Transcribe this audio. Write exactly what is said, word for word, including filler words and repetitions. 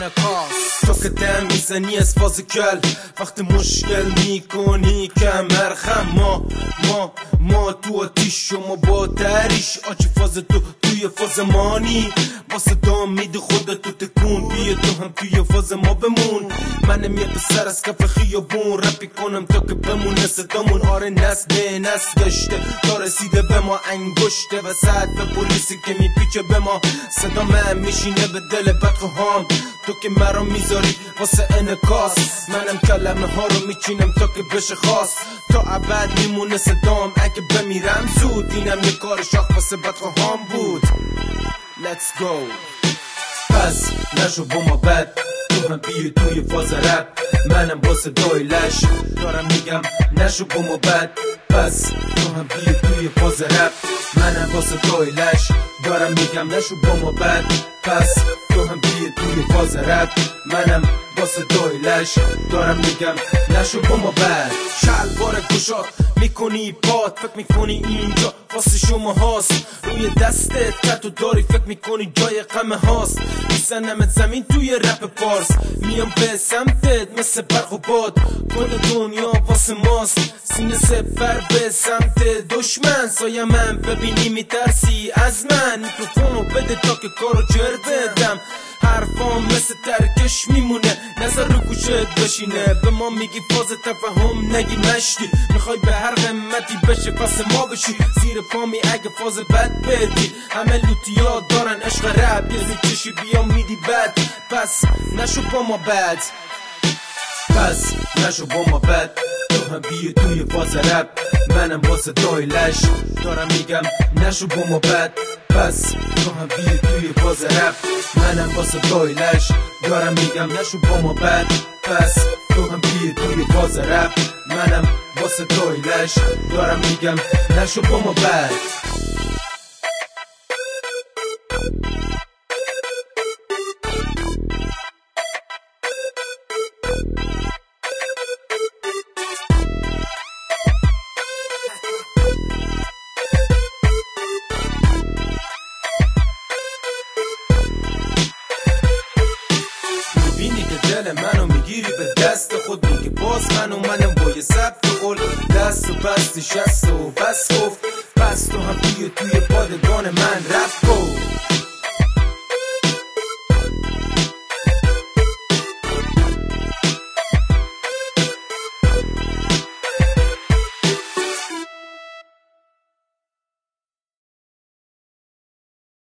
انعکاس. تو که دم میزنی از فاز گل وقت مشکل میکنی کمر خم. ما ما ما تو آتیش شما با تریش آچی فاز تو توی فاز مانی با صدا میده خودتو تکون. بیا تو هم توی فاز ما بمون. منم یه پسر از کف خیابون رپی کنم تا که بمونه صدامون. آره نسل به نسل گشته تا رسیده به ما انگشته وسط به پلیسی که میپیچه به ما. صدا من میشینه به دل بدخواهان تو که مرا میذاری واسه انعکاس. منم کلمه ها رو میچینم تا که بشه خاص. تا ابد میمونه صدام اگه بمیرم زود. اینم یه کار شاخ واسه بدخواهان بود. Let's go. پس نشو با ما بد تو هم بیو توی فاز رپ. منم با صدای لش دارم میگم نشو با ما بد. پس تو هم بیو توی فاز رپ. منم با صدای لش دارم میگم نشو با ما بد. پس تو هم بیو توی فاز رپ. منم با صدای لش دارم میگم نشو با ما بد. شلوار گشاد میکنی پات فکر میکنی اینجا واسه شما هاست. روی دستت تتو داری فکر میکنی جای غم هاست. میزنمت زمین توی رپ پارس. میام به سمتت مثل برق و باد. کل دنیا واسه ماست. سینه سپر به سمت دشمن. سایه من ببینی میترسی از من. میکروفونو بده تا که کارو جر بدم. حرفام مثل ترکش میمونه نظر رو گوشت بشینه. به ما میگی فاز تفهم نگی مشتی. میخوای به هر قیمتی بشه پس ما بشی زیر پامی اگه فاز بد بدی. همه لوتیا دارن عشق رب یه زیچشی بیا میدی بد. پس نشو با ما بد. پس نشو با ما بد تو هم بیو توی فاز رپ. منم با صدای لش دارم میگم نشو با ما بد. پس تو هم بیو توی فاز رپ. منم با صدای لش دارم میگم نشو با ما بد. پس تو هم بیو توی فاز رپ. منم با صدای لش دارم میگم نشو با ما بد. دل منو میگیری به دست خود میگی باز منو منم با یه ضبط قول. دست و بستی شست و بس گفت. پس تو هم توی توی پادگان من رفت.